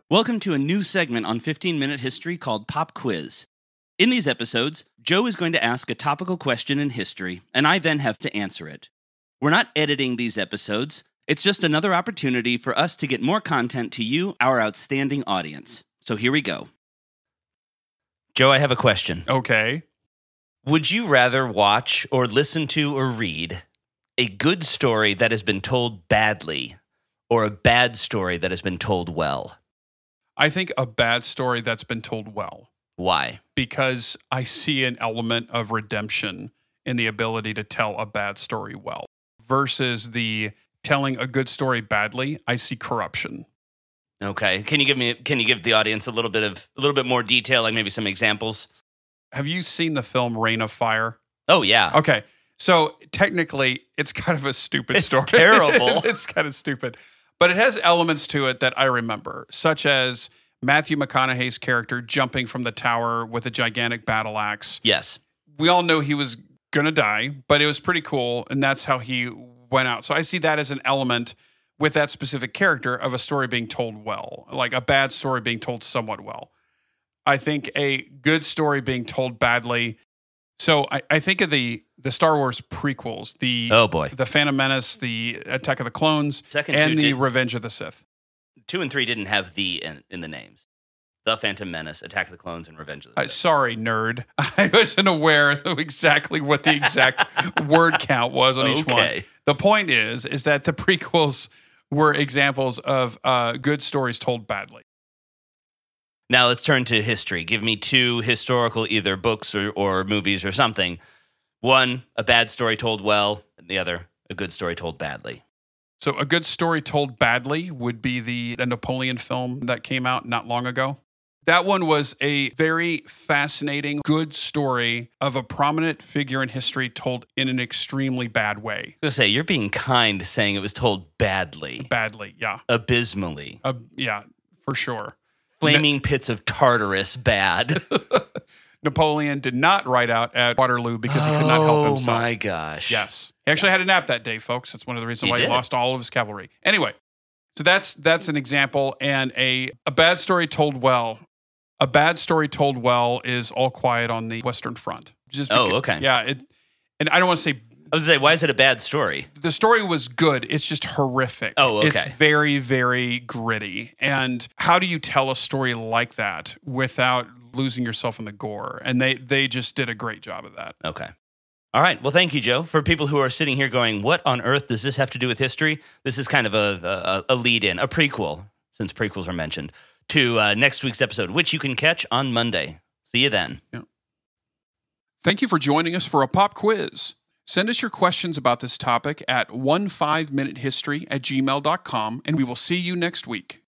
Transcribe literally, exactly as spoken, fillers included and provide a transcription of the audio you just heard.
Welcome to a new segment on fifteen minute History called Pop Quiz. In these episodes, Joe is going to ask a topical question in history, and I then have to answer it. We're not editing these episodes. It's just another opportunity for us to get more content to you, our outstanding audience. So here we go. Joe, I have a question. Okay. Would you rather watch or listen to or read a good story that has been told badly or a bad story that has been told well? I think a bad story that's been told well. Why? Because I see an element of redemption in the ability to tell a bad story well versus the telling a good story badly. I see corruption. Okay. Can you give me can you give the audience a little bit of a little bit more detail, like maybe some examples? Have you seen the film Reign of Fire? Oh yeah. Okay. So technically it's kind of a stupid It's story. terrible. it's, it's kind of stupid. But it has elements to it that I remember, such as Matthew McConaughey's character jumping from the tower with a gigantic battle axe. Yes. We all know he was going to die, but it was pretty cool, and that's how he went out. So I see that as an element with that specific character of a story being told well, like a bad story being told somewhat well. I think a good story being told badly. So I, I think of the the Star Wars prequels, the Oh boy. the Phantom Menace, the Attack of the Clones, Second and two the did- Revenge of the Sith. Two and three didn't have the in, in the names. The Phantom Menace, Attack of the Clones, and Revenge of the Uh, Sith. sorry, nerd. I wasn't aware of exactly what the exact word count was on each one. Okay. The point is, is that the prequels were examples of uh, good stories told badly. Now let's turn to history. Give me two historical either books or, or movies or something. One, a bad story told well, and the other, a good story told badly. So a good story told badly would be the, the Napoleon film that came out not long ago. That one was a very fascinating, good story of a prominent figure in history told in an extremely bad way. I was going to say, you're being kind saying it was told badly. Badly, yeah. Abysmally. Uh, yeah, for sure. Flaming pits of Tartarus bad. Napoleon did not ride out at Waterloo because he could not help himself. Oh my gosh. Yes. He actually had a nap that day, folks. That's one of the reasons He why did. he lost all of his cavalry. Anyway, so that's that's an example. And a, a bad story told well. A bad story told well is All Quiet on the Western Front. Just Oh, because- okay. Yeah. It, and I don't want to say I was going to say, why is it a bad story? the story was good. It's just horrific. Oh, okay. It's very, very gritty. And how do you tell a story like that without losing yourself in the gore? And they they just did a great job of that. Okay. All right. Well, thank you, Joe. For people who are sitting here going, what on earth does this have to do with history? This is kind of a, a, a lead-in, a prequel, since prequels are mentioned, to uh, next week's episode, which you can catch on Monday. See you then. Yeah. Thank you for joining us for a pop quiz. Send us your questions about this topic at one five minute history at gmail dot com, and we will see you next week.